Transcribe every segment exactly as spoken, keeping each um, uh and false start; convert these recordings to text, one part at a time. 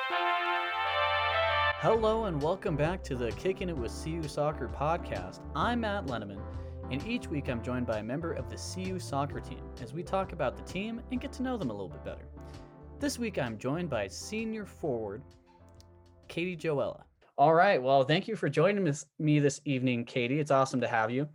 Hello and welcome back to the Kicking It with C U Soccer podcast. I'm Matt Lenneman, and each week I'm joined by a member of the C U Soccer team as we talk about the team and get to know them a little bit better. This week I'm joined by senior forward Katie Joella. All right, well, thank you for joining me this evening, Katie. It's awesome to have you.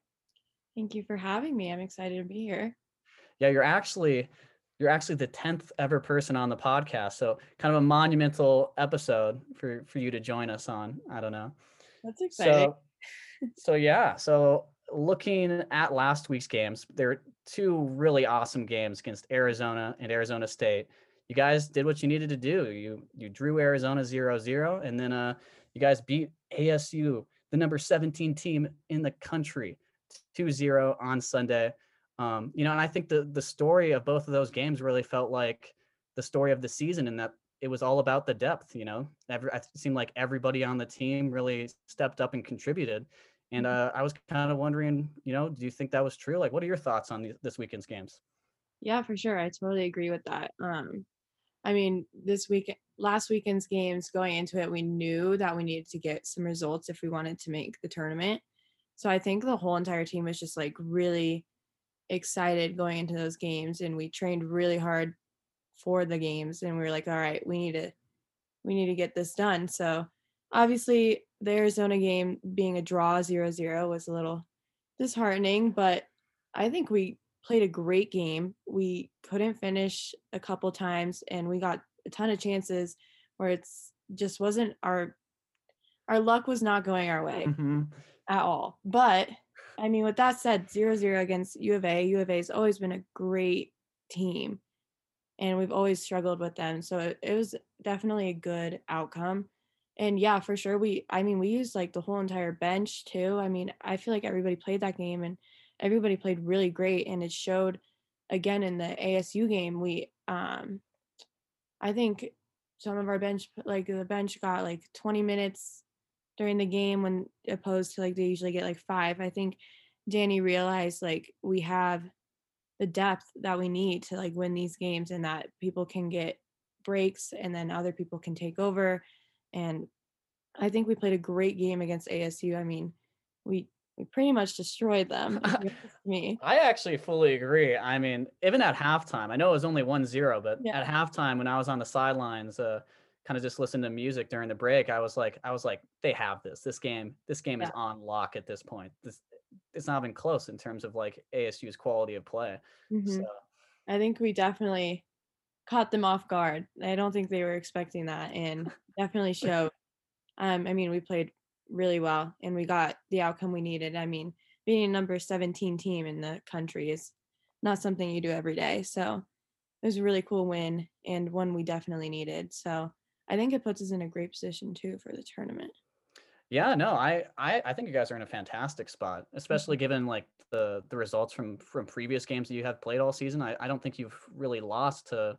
Thank you for having me. I'm excited to be here. Yeah, you're actually you're actually the tenth ever person on the podcast, so kind of a monumental episode for for you to join us on. I don't know. That's exciting. So, so yeah, so looking at last week's games, there were two really awesome games against Arizona and Arizona State. You guys did what you needed to do. You you drew Arizona zero zero, and then uh, you guys beat A S U, the number seventeen team in the country, two zero on Sunday. Um, you know, and I think the the story of both of those games really felt like the story of the season, in that it was all about the depth. You know, Every, it seemed like everybody on the team really stepped up and contributed. And uh, I was kind of wondering, you know, do you think that was true? Like, what are your thoughts on the, this weekend's games? Yeah, for sure. I totally agree with that. Um, I mean, this week, last weekend's games, going into it, we knew that we needed to get some results if we wanted to make the tournament. So I think the whole entire team was just like really excited going into those games, and we trained really hard for the games, and we were like, all right, we need to we need to get this done. So obviously the Arizona game being a draw zero zero was a little disheartening, but I think we played a great game. We couldn't finish a couple times, and we got a ton of chances where it's just wasn't our our luck was not going our way Mm-hmm. at all. But I mean, with that said, zero zero against U of A. U of A has always been a great team, and we've always struggled with them. So it, it was definitely a good outcome. And yeah, for sure, we I mean, we used like the whole entire bench too. I mean, I feel like everybody played that game, and everybody played really great, and it showed again in the A S U game. We um I think some of our bench, like the bench got like twenty minutes during the game, when opposed to like they usually get like five. I think Danny realized like we have the depth that we need to like win these games, and that people can get breaks and then other people can take over. And I think we played a great game against A S U. I mean, we we pretty much destroyed them, if you ask me. I actually fully agree. I mean, even at halftime, I know it was only one zero, but Yeah. at halftime when I was on the sidelines, uh, kind of just listening to music during the break, I was like, I was like, they have this. This game, this game Yeah. is on lock at this point. This it's not even close in terms of like A S U's quality of play. So hmm I think we definitely caught them off guard. I don't think they were expecting that, and definitely showed. Um, I mean, we played really well, and we got the outcome we needed. I mean, being a number seventeen team in the country is not something you do every day. So it was a really cool win, and one we definitely needed. So I think it puts us in a great position too for the tournament. yeah, no, I, I I think you guys are in a fantastic spot, especially given like the the results from from previous games that you have played all season. I, I don't think you've really lost to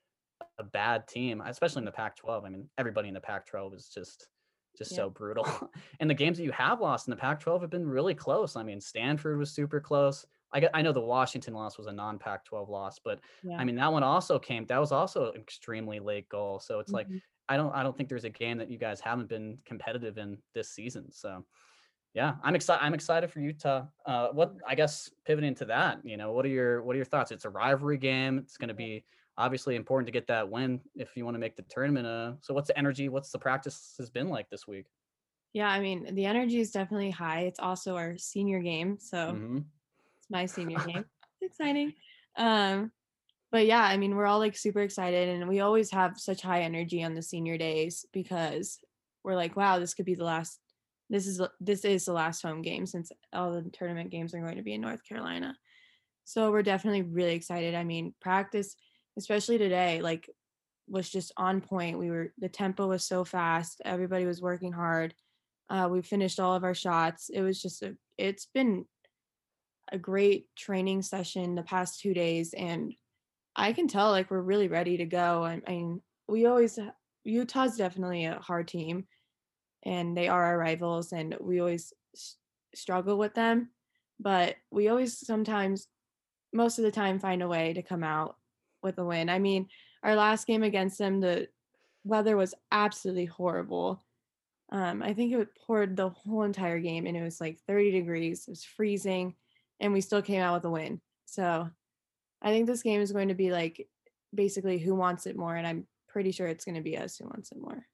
a bad team, especially in the Pac twelve. I mean, everybody in the Pac twelve is just just Yeah. so brutal. And the games that you have lost in the Pac twelve have been really close. I mean, Stanford was super close. I get, I know the Washington loss was a non-Pac twelve loss, but I Yeah. mean that one also came. That was also an extremely late goal. So it's like hmm I don't I don't think there's a game that you guys haven't been competitive in this season. So yeah, I'm excited. I'm excited for Utah. Uh, what I guess pivoting to that, you know, what are your what are your thoughts? It's a rivalry game. It's going to be obviously important to get that win if you want to make the tournament. Uh, so what's the energy? What's the practice has been like this week? Yeah. I mean, the energy is definitely high. It's also our senior game, so Mm-hmm. it's my senior game. It's exciting. Um, but yeah, I mean, we're all like super excited, and we always have such high energy on the senior days because we're like, wow, this could be the last. This is this is the last home game, since all the tournament games are going to be in North Carolina. So we're definitely really excited. I mean, practice, especially today, like was just on point. We were the tempo was so fast. Everybody was working hard. Uh, we finished all of our shots. It was just a. It's been a great training session the past two days, and I can tell like we're really ready to go. I mean, we always Utah's definitely a hard team, and they are our rivals, and we always s- struggle with them, but we always sometimes most of the time find a way to come out with a win. I mean, our last game against them, the weather was absolutely horrible. Um, I think it poured the whole entire game, and it was like thirty degrees. It was freezing, and we still came out with a win. So I think this game is going to be like basically who wants it more, and I'm pretty sure it's going to be us who wants it more.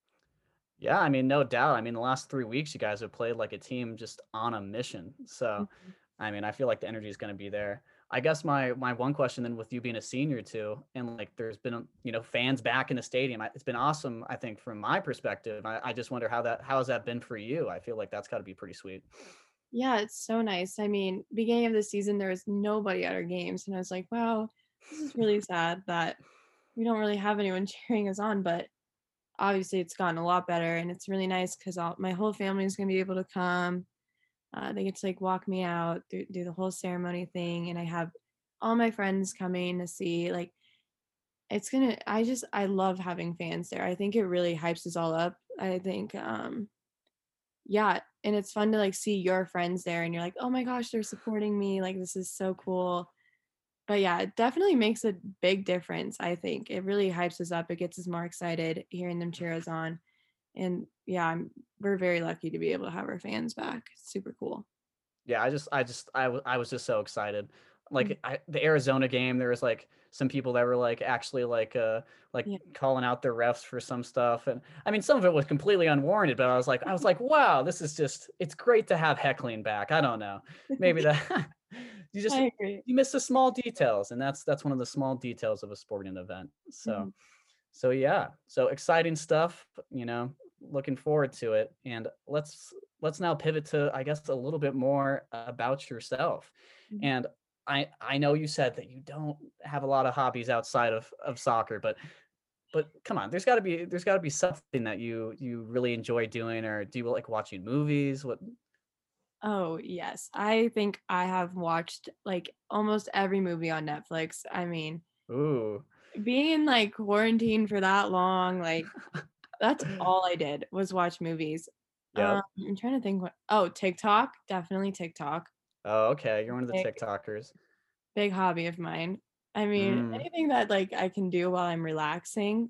Yeah, I mean, no doubt. I mean, the last three weeks you guys have played like a team just on a mission. So, Mhm. I mean, I feel like the energy is going to be there. I guess my my one question then, with you being a senior too, and like there's been, you know, fans back in the stadium. I- It's been awesome, I think, from my perspective. I, I just wonder how that how has that been for you? I feel like that's got to be pretty sweet. Yeah, it's so nice. I mean, beginning of the season, there was nobody at our games, and I was like, wow, this is really sad that we don't really have anyone cheering us on. But obviously, it's gotten a lot better, and it's really nice because my whole family is going to be able to come. Uh, they get to like walk me out, do, do the whole ceremony thing, and I have all my friends coming to see. Like, it's gonna. I just I love having fans there. I think it really hypes us all up. I think, um, yeah, and it's fun to like see your friends there, and you're like, oh my gosh, they're supporting me. Like, this is so cool. But yeah, it definitely makes a big difference. I think it really hypes us up. It gets us more excited hearing them cheer us on. And yeah, I'm, we're very lucky to be able to have our fans back. It's super cool. Yeah, I just I just I w- I was just so excited. Mm. Like I, the Arizona game, there was like some people that were like actually like uh like Yeah. calling out their refs for some stuff, and I mean some of it was completely unwarranted, but I was like I was like wow, this is just it's great to have heckling back. I don't know, maybe that you just I agree. you miss the small details, and that's that's one of the small details of a sporting event. So Mhm. so yeah, so exciting stuff, you know, looking forward to it. And let's let's now pivot to I guess a little bit more about yourself. Mhm. And I I know you said that you don't have a lot of hobbies outside of of soccer, but but come on, there's got to be there's got to be something that you you really enjoy doing, or do you like watching movies? What? Oh, yes. I think I have watched like almost every movie on Netflix. I mean, Ooh. being in like quarantine for that long, like that's all I did was watch movies. Um, Yep. I'm trying to think what oh, TikTok, definitely TikTok. Oh, okay. You're one of the Big, TikTokers. big hobby of mine. I mean, Mm. anything that like I can do while I'm relaxing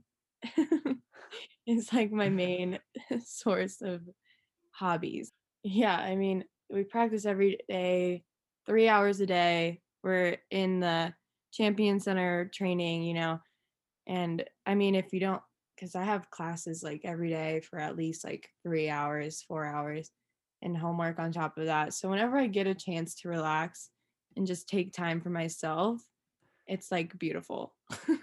is like my main source of hobbies. Yeah, I mean, we practice every day, three hours a day. We're in the Champion Center training, you know, and I mean, if you don't, because I have classes like every day for at least like three hours, four hours, and homework on top of that. So whenever I get a chance to relax and just take time for myself, it's like beautiful.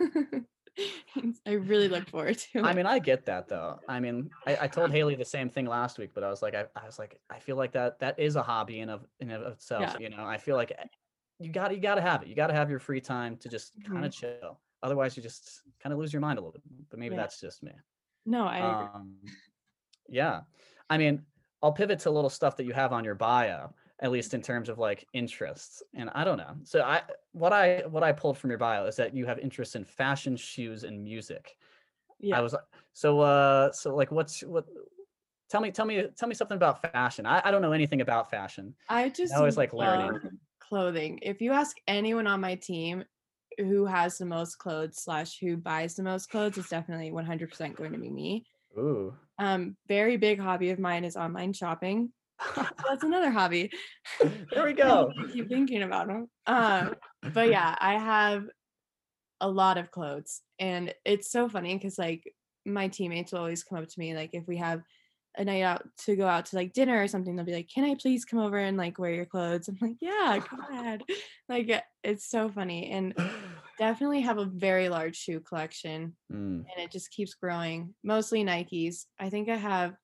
I really look forward to I it. mean, I get that though. I mean, I, I told Haley the same thing last week, but I was like, I, I was like, I feel like that that is a hobby in of in of itself. Yeah. You know, I feel like you got you got to have it. You got to have your free time to just kind Mhm. of chill. Otherwise, you just kind of lose your mind a little bit. But maybe Yeah. that's just me. No, I agree. Um, yeah. I mean, I'll pivot to little stuff that you have on your bio, at least in terms of like interests. And I don't know. So I what I what I pulled from your bio is that you have interest in fashion, shoes, and music. I Yeah. was like, so uh so like what's what tell me tell me tell me something about fashion. I, I don't know anything about fashion. I I just always like love learning. clothing. If you ask anyone on my team who has the most clothes slash who buys the most clothes, it's definitely one hundred percent going to be me. Ooh. Um, very big hobby of mine is online shopping. So that's another hobby. There we Now that go. I keep thinking about them. Um, but yeah, I have a lot of clothes, and it's so funny because like my teammates will always come up to me like if we have a night out to go out to like dinner or something, they'll be like, "Can I please come over and like wear your clothes?" I'm like, "Yeah, go ahead." Like it- it's so funny, and definitely have a very large shoe collection, Mm, and it just keeps growing. Mostly Nikes. I think I have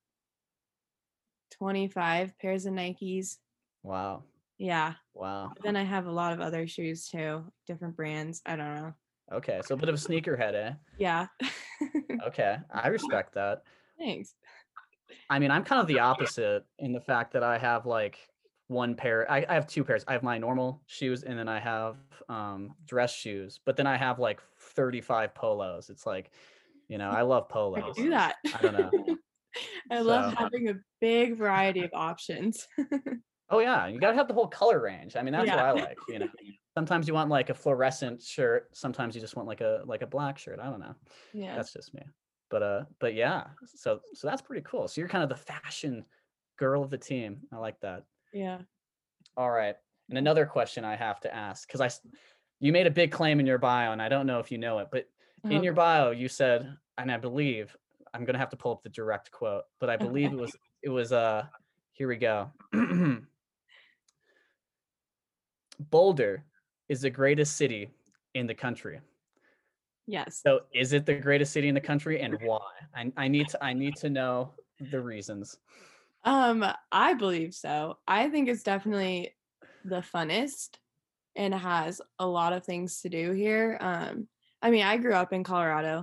twenty-five pairs of Nikes. wow. Yeah. Wow. But then I have a lot of other shoes too, different brands. I don't know. Okay. So a bit of a sneakerhead, eh? Yeah. Okay. I respect that. Thanks. I mean, I'm kind of the opposite in the fact that I have like one pair. I, I have two pairs. I have my normal shoes, and then I have um dress shoes. But then I have like thirty-five polos. It's like, you know, I love I could polos. do that. I don't know. I love So, having a big variety of options. oh yeah, you gotta have the whole color range. I mean, that's what Yeah. I like, you know. Sometimes you want like a fluorescent shirt, sometimes you just want like a like a black shirt. I don't know. Yeah. That's just me. But uh, but yeah, so so that's pretty cool. So you're kind of the fashion girl of the team. I like that. Yeah. All right. And Yeah. another question I have to ask, because I, s- you made a big claim in your bio, and I don't know if you know it, but in your Okay. bio you said, and I believe I'm gonna have to pull up the direct quote, but I believe Okay. it was it was uh, here we go. Boulder is the greatest city in the country. Yes. So is it the greatest city in the country, and why? I, I need to I need to know the reasons. Um, I believe so. I think it's definitely the funnest and has a lot of things to do here. Um, I mean, I grew up in Colorado,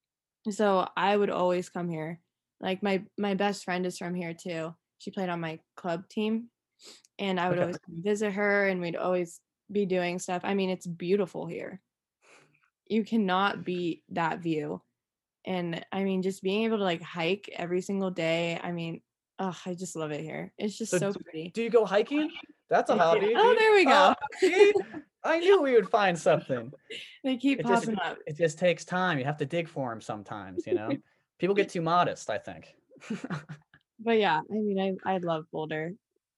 so I would always come here. Like my my best friend is from here too. She played on my club team, and I would Okay. always come visit her, and we'd always be doing stuff. I mean, it's beautiful here. You cannot beat that view. And I mean, just being able to like hike every single day. I mean, oh, I just love it here. It's just So so do, pretty. do you go hiking? That's a I do. hobby. Do Oh, you? there we Oh, go. see, I knew we would find something. They keep It just popping up. it just takes time. You have to dig for them sometimes, you know? People get too modest, I think. But yeah, I mean, I I love Boulder.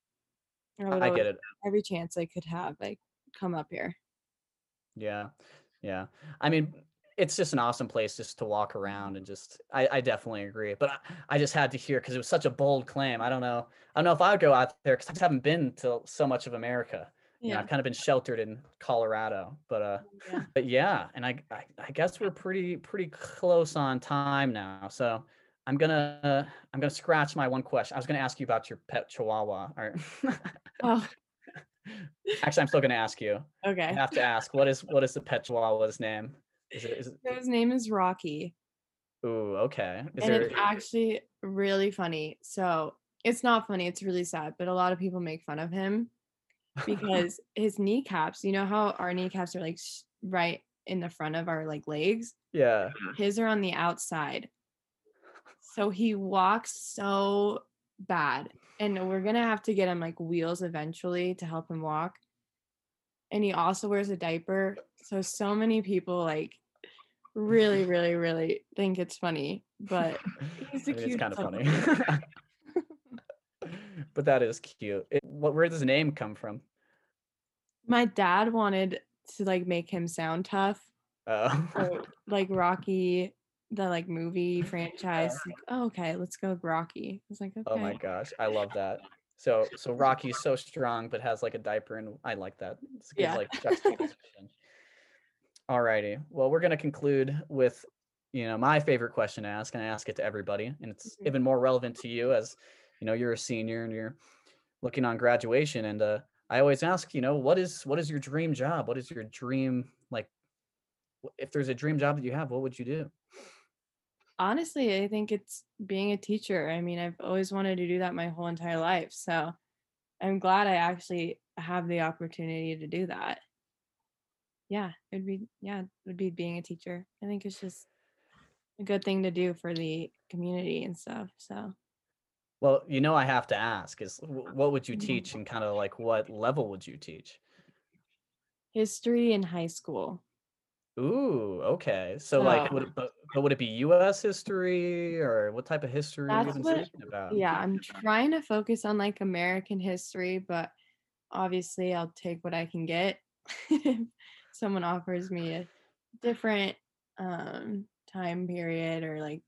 I would I always, get it. every chance I could have, like, come up here. Yeah. Yeah. I mean, it's just an awesome place just to walk around and just I, I definitely agree. But I, I just had to hear because it was such a bold claim. I don't know. I don't know if I would go out there because I just haven't been to so much of America. You know, Yeah. I've kind of been sheltered in Colorado. But uh Yeah. but yeah, and I I, I guess we're pretty pretty close on time now. So I'm gonna uh, I'm gonna scratch my one question. I was gonna ask you about your pet chihuahua. Or Oh, actually I'm still gonna ask you. I okay. have to ask, what is what is the pet chihuahua's name? Is it is it So his name is Rocky, Ooh, okay. Is and it's there actually really funny. So it's not funny, it's really sad, but a lot of people make fun of him because his kneecaps, you know how our kneecaps are like s- right in the front of our like legs? Yeah. His are on the outside. So he walks so bad. And we're gonna have to get him like wheels eventually to help him walk. And he also wears a diaper. So so many people like really, really, really think it's funny. But he's the I mean, it's kind cutest of little funny. thing. But that is cute. It, what where does his name come from? My dad wanted to like make him sound tough. Oh. So like Rocky, the like movie franchise, Yeah. like, oh, okay, let's go with Rocky. I was like, Oh my okay. gosh, I love that. So so Rocky's so strong but has like a diaper, and I like that. It's a good Yeah. like juxtaposition. Alrighty. Well, we're gonna conclude with, you know, my favorite question to ask, and I ask it to everybody, and it's Mhm. even more relevant to you as, you know, you're a senior and you're looking on graduation. And uh, I always ask, you know, what is what is your dream job? What is your dream like? wh- If there's a dream job that you have, what would you do? Honestly, I think it's being a teacher. I mean, I've always wanted to do that my whole entire life. So I'm glad I actually have the opportunity to do that. Yeah, it'd be, yeah, it would be being a teacher. I think it's just a good thing to do for the community and stuff. So, Well, you know, I have to ask is wh- what would you mhm. teach, and kind of like what level would you teach? History in high school. Ooh, okay. So like, So would it, but but would it be U S history, or what type of history are you that's even what, thinking about? yeah, I'm trying to focus on like American history, but obviously I'll take what I can get. If someone offers me a different um time period or like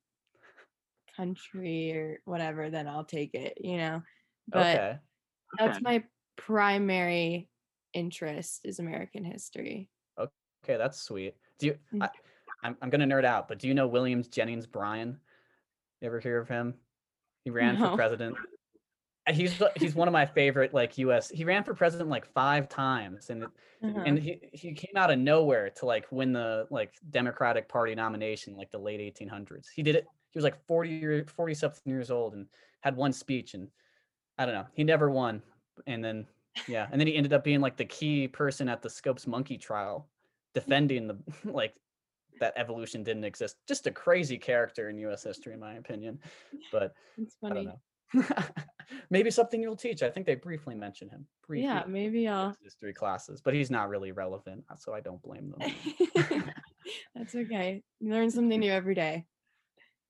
country or whatever, then I'll take it, you know. But Okay. that's my primary interest is American history. Okay, that's sweet. Do you? Mm. I, I'm I'm gonna nerd out, but do you know Williams Jennings Bryan? You ever hear of him? He ran for No. president. Uh, He's the- he's one of my favorite like U S. He ran for president like five times, and it, Uh-huh. and he he came out of nowhere to like win the like Democratic Party nomination like the late eighteen hundreds. He did it. He was like forty year, forty something years old and had one speech, and I don't know. He never won. And then yeah, and then he ended up being like the key person at the Scopes monkey trial, defending the like that evolution didn't exist. Just a crazy character in U S history, in my opinion. But It's I don't funny. know. Maybe something you'll teach. I think they briefly mention him, briefly Yeah, in maybe U I'll S history classes, but he's not really relevant, so I don't blame them. That's okay. You learn something new every day.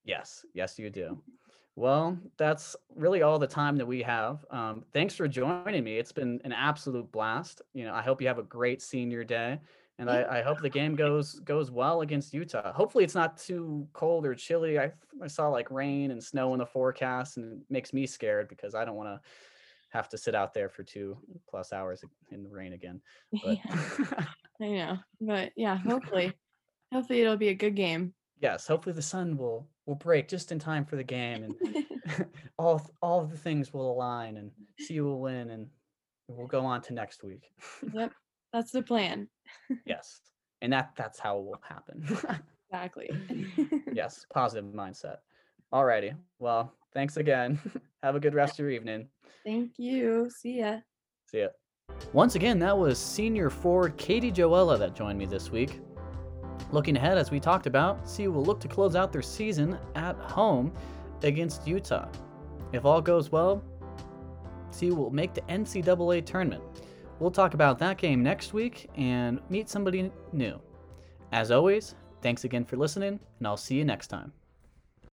Yes, yes, you do. Well, that's really all the time that we have. Um, thanks for joining me. It's been an absolute blast. You know, I hope you have a great senior day, and Thank I, I hope the game goes goes well against Utah. Hopefully, it's not too cold or chilly. I I saw like rain and snow in the forecast, and it makes me scared because I don't want to have to sit out there for two plus hours in the rain again. But Yeah, I know. But yeah, hopefully. Hopefully it'll be a good game. yes, hopefully the sun will will break just in time for the game, and all th- all of the things will align, and C U will win, and we'll go on to next week. Yep. That's the plan. Yes, and that that's how it will happen. Exactly. Yes, positive mindset. Alrighty, well, thanks again. Have a good rest of your evening. Thank you. See ya. See ya. Once again, that was senior forward Katie Joella that joined me this week. Looking ahead, as we talked about, C U will look to close out their season at home against Utah. If all goes well, C U will make the N C double A tournament. We'll talk about that game next week and meet somebody new. As always, thanks again for listening, and I'll see you next time.